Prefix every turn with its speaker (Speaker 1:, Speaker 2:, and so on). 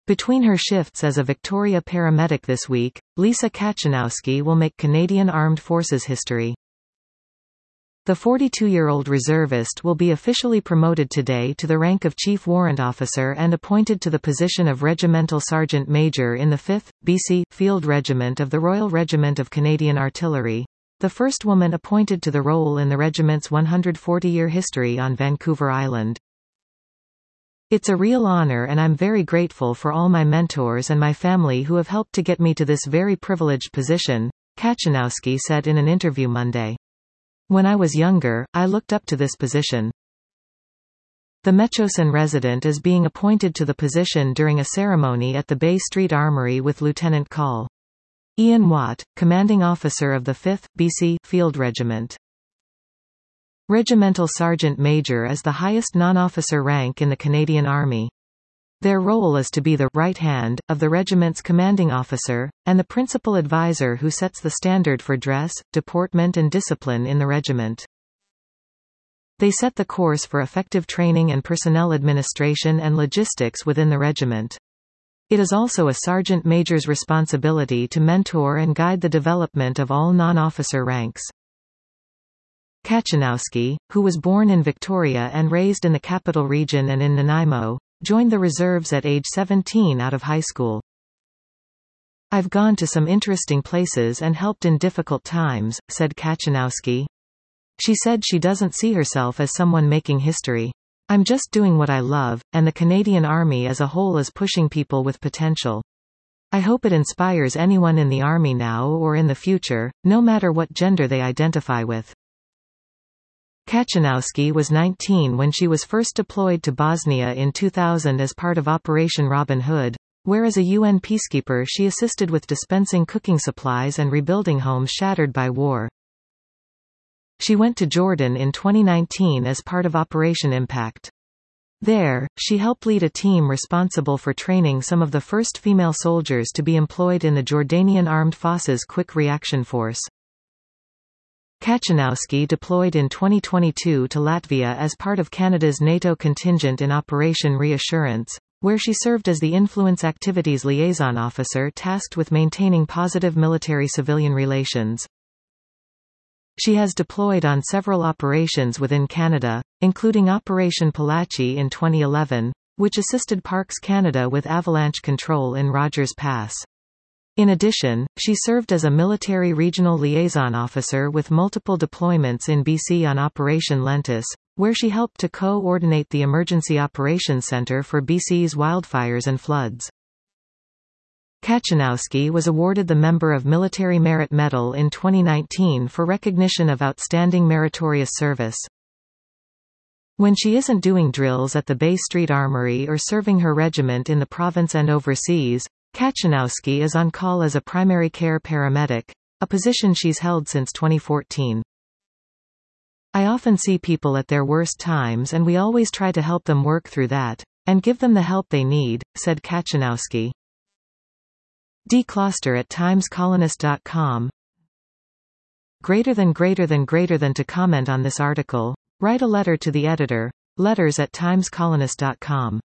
Speaker 1: Between her shifts as a Victoria paramedic this week, Lisa Kachanowski will make Canadian Armed Forces history. The 42-year-old reservist will be officially promoted today to the rank of Chief Warrant Officer and appointed to the position of Regimental Sergeant Major in the 5th, BC, Field Regiment of the Royal Regiment of Canadian Artillery, the first woman appointed to the role in the regiment's 140-year history on Vancouver Island. It's a real honor and I'm very grateful for all my mentors and my family who have helped to get me to this very privileged position, Kachanowski said in an interview Monday. When I was younger, I looked up to this position. The Metchosin resident is being appointed to the position during a ceremony at the Bay Street Armory with Lieutenant Col. Ian Watt, commanding officer of the 5th, BC, Field Regiment. Regimental Sergeant Major is the highest non-officer rank in the Canadian Army. Their role is to be the right hand of the regiment's commanding officer, and the principal advisor who sets the standard for dress, deportment and discipline in the regiment. They set the course for effective training and personnel administration and logistics within the regiment. It is also a sergeant major's responsibility to mentor and guide the development of all non-officer ranks. Kachanowski, who was born in Victoria and raised in the Capital Region and in Nanaimo, joined the reserves at age 17 out of high school. I've gone to some interesting places and helped in difficult times, said Kachanowski. She said she doesn't see herself as someone making history. I'm just doing what I love, and the Canadian Army as a whole is pushing people with potential. I hope it inspires anyone in the Army now or in the future, no matter what gender they identify with. Kachanowski was 19 when she was first deployed to Bosnia in 2000 as part of Operation Robin Hood, where as a UN peacekeeper she assisted with dispensing cooking supplies and rebuilding homes shattered by war. She went to Jordan in 2019 as part of Operation Impact. There, she helped lead a team responsible for training some of the first female soldiers to be employed in the Jordanian Armed Forces Quick Reaction Force. Kachanowski deployed in 2022 to Latvia as part of Canada's NATO contingent in Operation Reassurance, where she served as the Influence Activities Liaison Officer tasked with maintaining positive military-civilian relations. She has deployed on several operations within Canada, including Operation Palachi in 2011, which assisted Parks Canada with avalanche control in Rogers Pass. In addition, she served as a military regional liaison officer with multiple deployments in BC on Operation Lentus, where she helped to coordinate the Emergency Operations Centre for BC's wildfires and floods. Kachanowski was awarded the Member of Military Merit Medal in 2019 for recognition of outstanding meritorious service. When she isn't doing drills at the Bay Street Armory or serving her regiment in the province and overseas, Kachanowski is on call as a primary care paramedic, a position she's held since 2014. I often see people at their worst times and we always try to help them work through that, and give them the help they need, said Kachanowski. Closter at timescolonist.com. Greater than to comment on this article, write a letter to the editor, letters@timescolonist.com.